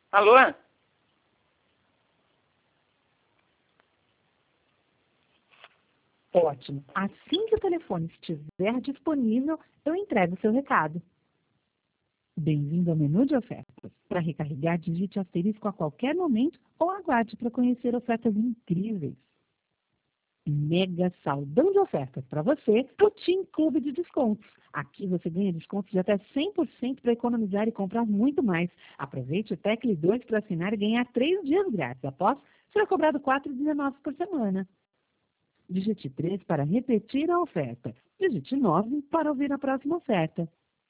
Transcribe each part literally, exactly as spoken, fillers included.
Alô? Ótimo. Assim que o telefone estiver disponível, eu entrego o seu recado. Bem-vindo ao menu de ofertas. Para recarregar, digite asterisco a qualquer momento ou aguarde para conhecer ofertas incríveis. Mega saldão de ofertas para você do Team Clube de Descontos. Aqui você ganha descontos de até cem por cento para economizar e comprar muito mais. Aproveite o Tecle dois para assinar e ganhar três dias grátis. Após, será cobrado quatro reais e dezenove centavos por semana. Digite três para repetir a oferta. Digite nove para ouvir a próxima oferta.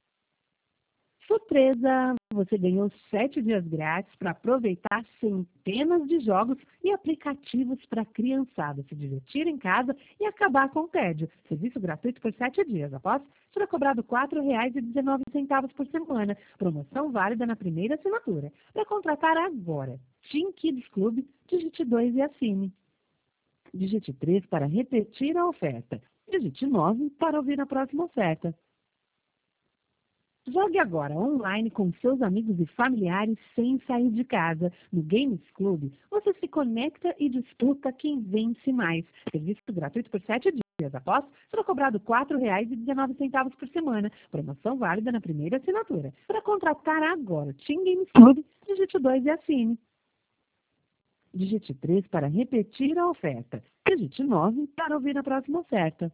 Surpresa! Você ganhou sete dias grátis para aproveitar centenas de jogos e aplicativos para a criançada se divertir em casa e acabar com o tédio. Serviço gratuito por sete dias. Após, será cobrado quatro reais e dezenove centavos por semana. Promoção válida na primeira assinatura. Para contratar agora, Team Kids Club, digite dois e assine. Digite três para repetir a oferta. Digite nove para ouvir a próxima oferta. Jogue agora online com seus amigos e familiares sem sair de casa. No Games Club, você se conecta e disputa quem vence mais. Serviço gratuito por sete dias. Após, será cobrado quatro reais e dezenove centavos por semana. Promoção válida na primeira assinatura. Para contratar agora Team Games Club, digite dois e assine. Digite três para repetir a oferta. Digite nove para ouvir a próxima oferta.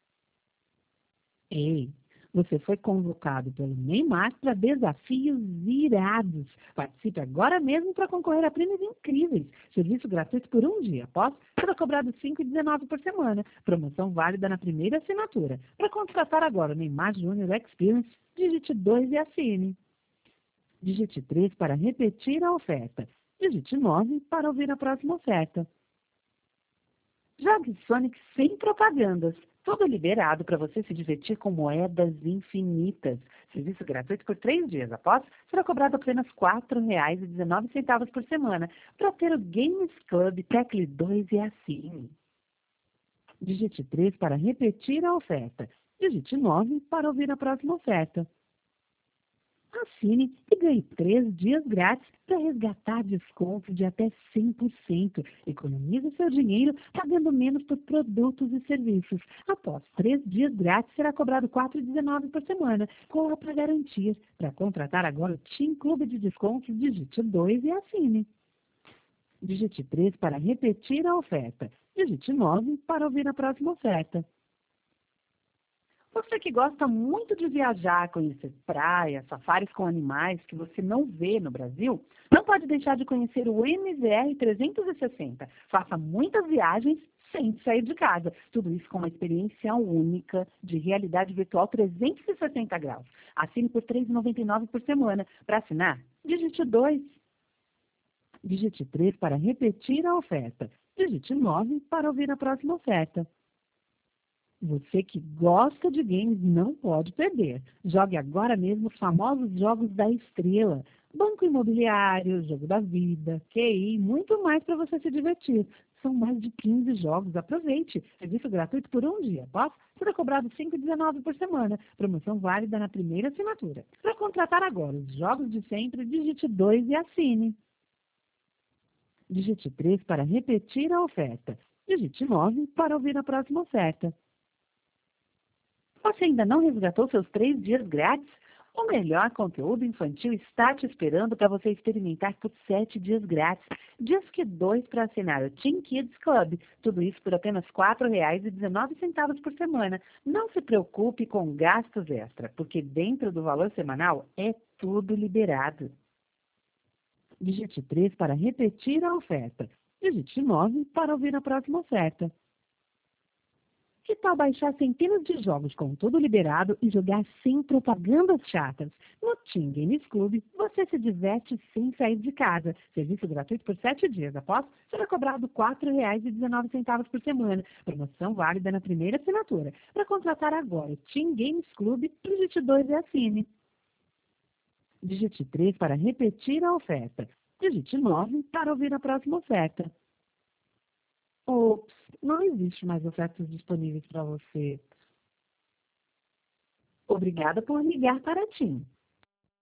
Ei, você foi convocado pelo Neymar para desafios irados. Participe agora mesmo para concorrer a prêmios incríveis. Serviço gratuito por um dia. Após, será cobrado cinco reais e dezenove centavos por semana. Promoção válida na primeira assinatura. Para contratar agora o Neymar Júnior Experience, digite dois e assine. Digite três para repetir a oferta. Digite nove para ouvir a próxima oferta. Jogue Sonic sem propagandas. Tudo liberado para você se divertir com moedas infinitas. Serviço gratuito por três dias. Após, será cobrado apenas quatro reais e dezenove centavos por semana para ter o Games Club Tecle dois e assine. Digite três para repetir a oferta. Digite nove para ouvir a próxima oferta. Assine e ganhe três dias grátis para resgatar descontos de até cem por cento. Economize seu dinheiro pagando menos por produtos e serviços. Após três dias grátis, será cobrado quatro reais e dezenove centavos por semana, com para garantir. Para contratar agora o Team Clube de Descontos, digite dois e assine. Digite três para repetir a oferta. Digite nove para ouvir a próxima oferta. Você que gosta muito de viajar, conhecer praias, safaris com animais que você não vê no Brasil, não pode deixar de conhecer o M Z R trezentos e sessenta. Faça muitas viagens sem sair de casa. Tudo isso com uma experiência única de realidade virtual trezentos e sessenta graus. Assine por três reais e noventa e nove centavos por semana. Para assinar, digite dois. Digite três para repetir a oferta. Digite nove para ouvir a próxima oferta. Você que gosta de games não pode perder. Jogue agora mesmo os famosos jogos da estrela. Banco Imobiliário, Jogo da Vida, Q I, muito mais para você se divertir. São mais de quinze jogos. Aproveite. Serviço gratuito por um dia. Após, será cobrado cinco reais e dezenove centavos por semana. Promoção válida na primeira assinatura. Para contratar agora os jogos de sempre, digite dois e assine. Digite três para repetir a oferta. Digite nove para ouvir a próxima oferta. Você ainda não resgatou seus três dias grátis? O melhor conteúdo infantil está te esperando para você experimentar por sete dias grátis. Disque dois para assinar o Team Kids Club. Tudo isso por apenas quatro reais e dezenove centavos por semana. Não se preocupe com gastos extra, porque dentro do valor semanal é tudo liberado. Digite três para repetir a oferta. Digite nove para ouvir a próxima oferta. Que tal baixar centenas de jogos com tudo liberado e jogar sem propagandas chatas? No Team Games Club, você se diverte sem sair de casa. Serviço gratuito por sete dias. Após, será cobrado quatro reais e dezenove centavos por semana. Promoção válida na primeira assinatura. Para contratar agora o Team Games Club, digite dois e assine. Digite três para repetir a oferta. Digite nove para ouvir a próxima oferta. Ops, não existe mais ofertas disponíveis para você. Obrigada por ligar para a TIM.